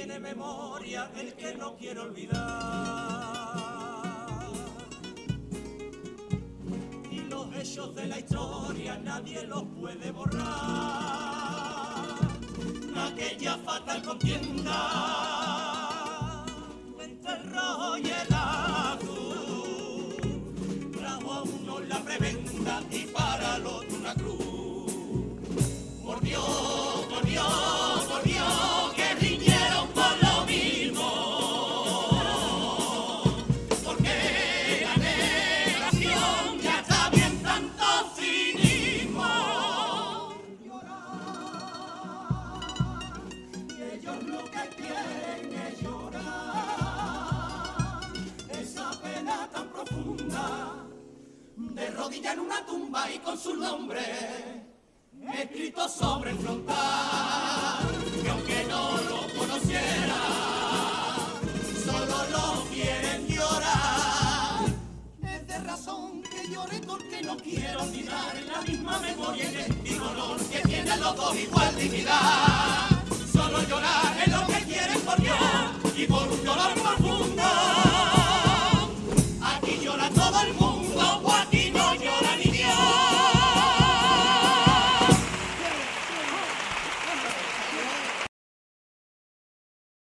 tiene memoria el que no quiere olvidar. Y los hechos de la historia nadie los puede borrar. Aquella fatal contienda entre el rojo y el azul trajo a uno la prebenda y para el otro una cruz. Volvió, volvió, volvió, que riñeron por lo mismo, porque la negación ya está bien tanto cinismo. Llorar, y ellos lo que quieren es llorar, esa pena tan profunda, de rodillas en una tumba y con su nombre escrito sobre el frontal, que aunque no lo conociera, solo lo quieren llorar. Es de razón que llore porque no quiero olvidar en la misma memoria y en el dolor que tienen los dos igual dignidad. Solo llorar es lo que quieren por Dios y por un dolor